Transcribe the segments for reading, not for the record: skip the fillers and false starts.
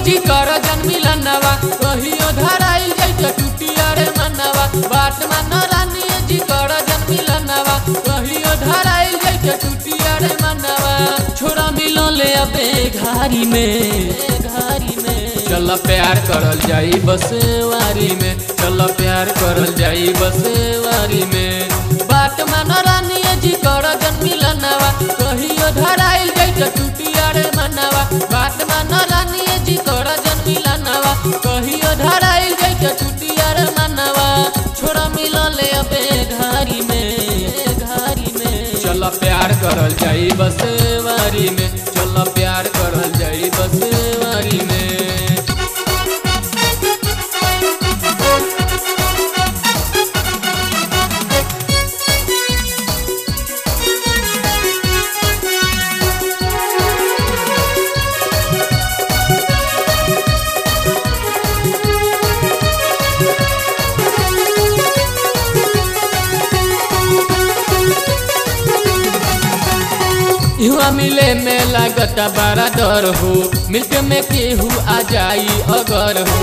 जी कर जन मिलनवा कहियो धराइल जाई टूटिया रे मनवा बाट मन रानी जी कर जन मिलनवा कहियो धराइल जाई टूटिया रे मनवा छोरा मिलो ले अबे घारी में चल प्यार करल जाई बसवारी में चल प्यार करल जाई बसवारी में बाट मन रानी जी कर जन मिलनवा कहियो धराइल जाई टूटिया रे मनवा बाट मन रानी जी कर जन मिलनवा कहियो धराइल जाई टूटिया रे मनवा छोरा मिलो ले अबे घारी में चल प्यार करल जाई बसवारी में चल प्यार करल जाई बसवारी में युवा मिले में लागत बड़ा डर हो मिलके में केहू आ जाई अगर हो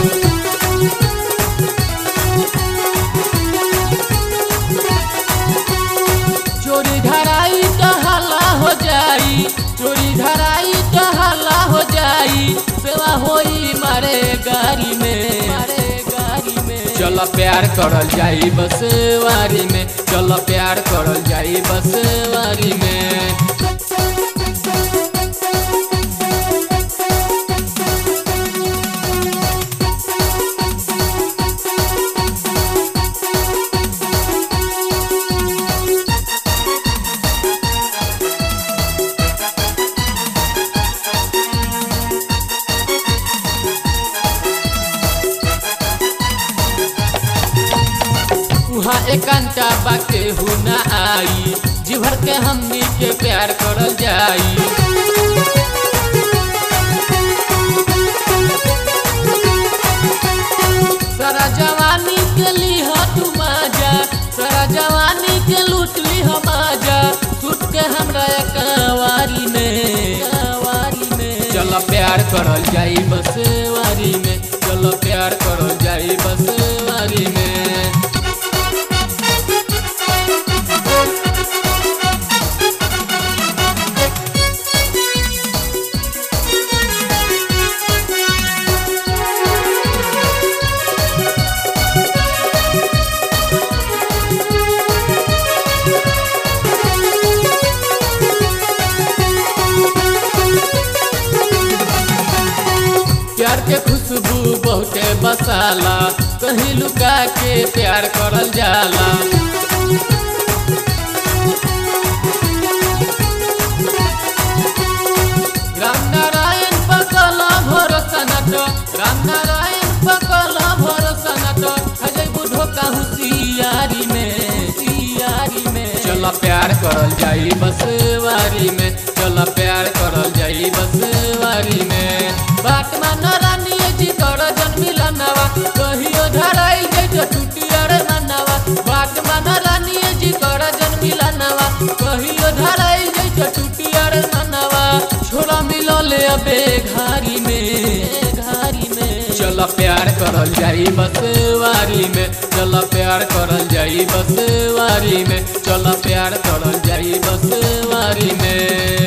चोरी धराई तो हल्ला हो जाई चोरी धराई तो हल्ला हो जाई सेवा होई मारे गाड़ी में चल प्यार करल जाई बसवारी में चल प्यार करल जाई बसवारी में वहाँ एकांता बाके हु ना आई जी भर के हमनी के प्यार करल जाई सारा जवानी के लीह तू माजा सारा जवानी के लूट ली हम आजा टूट के हमरा कवारी में चल प्यार करल जाई बसवारी में चल प्यार करल जाई बसवारी में प्यार के खुशबू बहुते बसाला कहीं लुका के प्यार करल जाला राम नारायण पकला भरोसा नट राम नारायण पकला भरोसा नट हजे बुढ़ो का हुसियारी में चल प्यार करल जाई बसवारी में चल प्यार करल जाई बसवारी में बाट मन रानी जी कर जन मिलनवा कहियो धराइल जाई टूटिया रे मनवा बाट मन रानी जी कर जन मिलनवा कहियो धराइल जाई टूटिया रे मनवा छोरा मिलो ले अबे घारी में चल प्यार करल जाई बसवारी में चल प्यार करल जाई बसवारी में चल प्यार करल जाई बसवारी में।